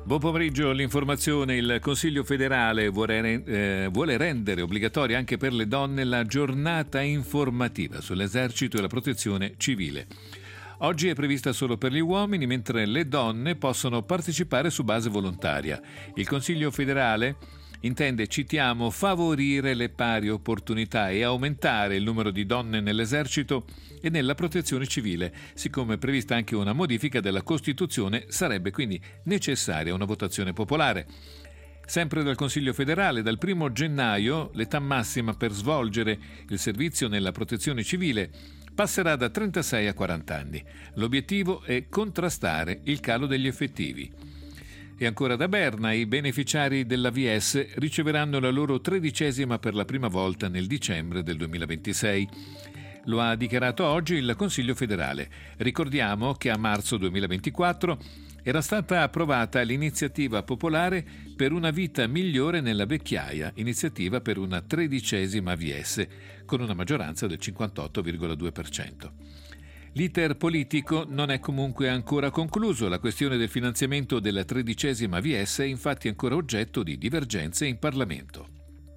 Buon pomeriggio, l'informazione. Il Consiglio federale vuole rendere obbligatoria anche per le donne la giornata informativa sull'esercito e la protezione civile. Oggi è prevista solo per gli uomini, mentre le donne possono partecipare su base volontaria. Il Consiglio federale intende, citiamo, favorire le pari opportunità e aumentare il numero di donne nell'esercito e nella protezione civile. Siccome è prevista anche una modifica della Costituzione, sarebbe quindi necessaria una votazione popolare. Sempre dal Consiglio federale, dal 1 gennaio l'età massima per svolgere il servizio nella protezione civile passerà da 36 a 40 anni. L'obiettivo è contrastare il calo degli effettivi. E ancora da Berna, i beneficiari dell'AVS riceveranno la loro 13ª per la prima volta nel dicembre del 2026. Lo ha dichiarato oggi il Consiglio federale. Ricordiamo che a marzo 2024 era stata approvata l'iniziativa popolare per una vita migliore nella vecchiaia, iniziativa per una 13ª AVS, con una maggioranza del 58,2%. L'iter politico non è comunque ancora concluso. La questione del finanziamento della 13ª AVS è infatti ancora oggetto di divergenze in Parlamento.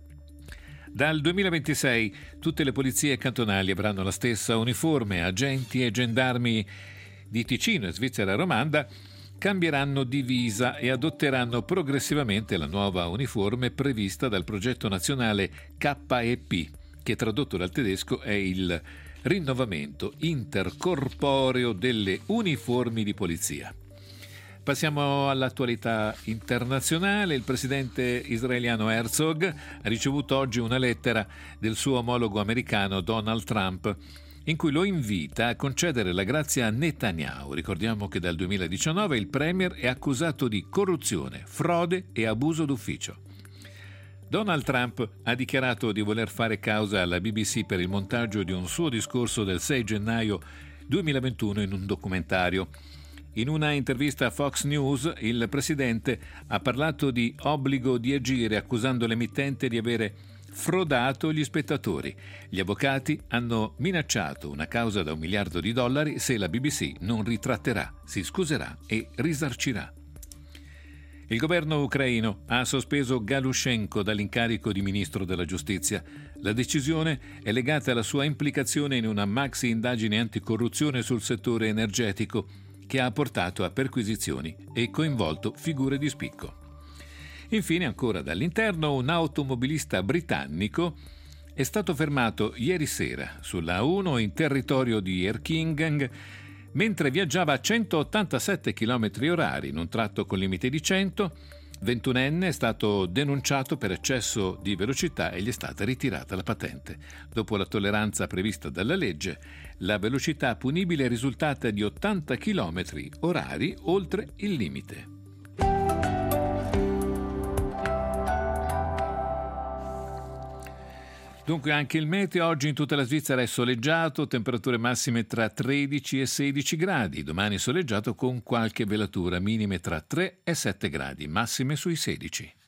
Dal 2026 tutte le polizie cantonali avranno la stessa uniforme. Agenti e gendarmi di Ticino e Svizzera Romanda cambieranno divisa e adotteranno progressivamente la nuova uniforme prevista dal progetto nazionale KEP, che tradotto dal tedesco è il rinnovamento intercorporeo delle uniformi di polizia. Passiamo all'attualità internazionale. Il presidente israeliano Herzog ha ricevuto oggi una lettera del suo omologo americano Donald Trump, in cui lo invita a concedere la grazia a Netanyahu. Ricordiamo che dal 2019 il premier è accusato di corruzione, frode e abuso d'ufficio. Donald Trump ha dichiarato di voler fare causa alla BBC per il montaggio di un suo discorso del 6 gennaio 2021 in un documentario. In una intervista a Fox News, il presidente ha parlato di obbligo di agire, accusando l'emittente di avere frodato gli spettatori. Gli avvocati hanno minacciato una causa da $1 miliardo se la BBC non ritratterà, si scuserà e risarcirà. Il governo ucraino ha sospeso Galushenko dall'incarico di ministro della giustizia. La decisione è legata alla sua implicazione in una maxi indagine anticorruzione sul settore energetico, che ha portato a perquisizioni e coinvolto figure di spicco. Infine, ancora dall'interno, un automobilista britannico è stato fermato ieri sera sulla A1 in territorio di Erkingen mentre viaggiava a 187 km/h in un tratto con limite di 100. 21enne è stato denunciato per eccesso di velocità e gli è stata ritirata la patente. Dopo la tolleranza prevista dalla legge, la velocità punibile è risultata di 80 km/h oltre il limite. Dunque anche il meteo oggi in tutta la Svizzera è soleggiato, temperature massime tra 13 e 16 gradi, domani soleggiato con qualche velatura, minime tra 3 e 7 gradi, massime sui 16.